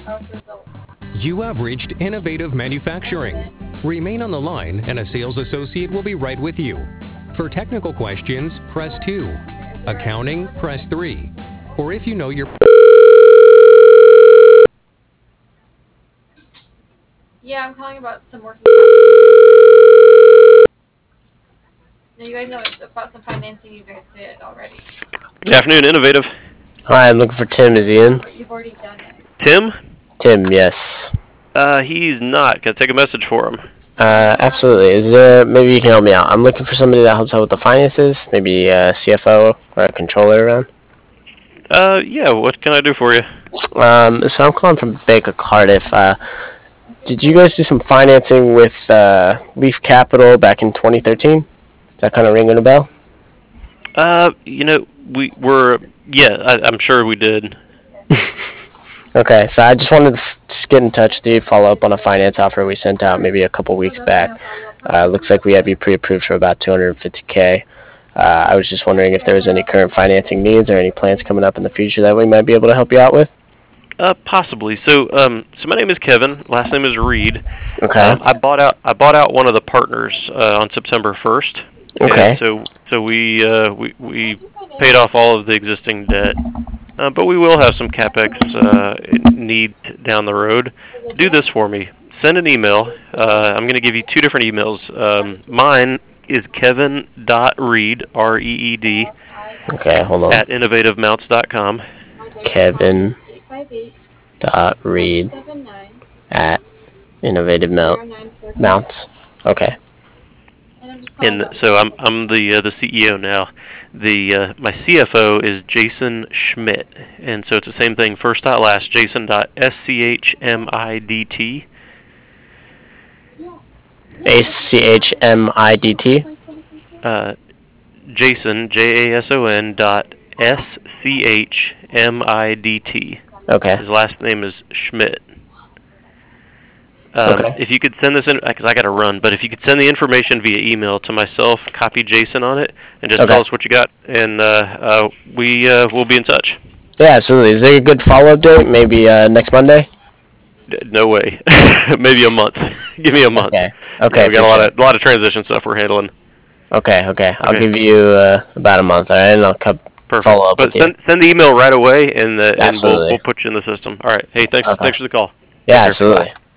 You have reached Innovative Manufacturing. Remain on the line and a sales associate will be right with you. For technical questions, press 2. Accounting, press 3. Or if you know your... Yeah, I'm calling about some work. No, you guys know it's about some financing you guys did already. Good afternoon, Innovative. Hi, I'm looking for Tim. Is he in? You've already done it. Tim? Tim, yes. He's not. Can I take a message for him? Absolutely. Is there, maybe you can help me out. I'm looking for somebody that helps out with the finances, maybe a CFO or a controller around. Yeah, what can I do for you? So I'm calling from Bank of Cardiff. Did you guys do some financing with Leaf Capital back in 2013? Is that kind of ringing a bell? You know, I'm sure we did. Okay, so I just wanted to just get in touch with you, follow up on a finance offer we sent out maybe a couple weeks back. Looks like we have you pre-approved for about $250K. I was just wondering if there was any current financing needs or any plans coming up in the future that we might be able to help you out with. Possibly. So my name is Kevin. Last name is Reed. Okay. I bought out one of the partners on September 1st. Okay. And so we paid off all of the existing debt, but we will have some capex need down the road. Do this for me. Send an email. I'm going to give you two different emails. Mine is kevin.reed, R-E-E-D, Okay, hold on. at innovativemounts.com. Kevin.reed at innovativemounts. Okay. And so I'm the CEO now. My CFO is Jason Schmidt, and so it's the same thing, first dot last, Jason.schmidt. ACHMIDT. Jason JASON .SCHMIDT. Okay. His last name is Schmidt. Okay. If you could send this in, because I got to run, but if you could send the information via email to myself, copy Jason on it, and just tell us what you got, and we'll be in touch. Yeah, absolutely. Is there a good follow-up date? Maybe next Monday? No way. Maybe a month. Give me a month. Okay. Okay. Yeah, we got a lot of transition stuff we're handling. Okay. I'll give you about a month, all right? And I'll follow up with you. But send the email right away, and Absolutely. we'll put you in the system. All right. Hey, thanks for the call. Yeah, absolutely.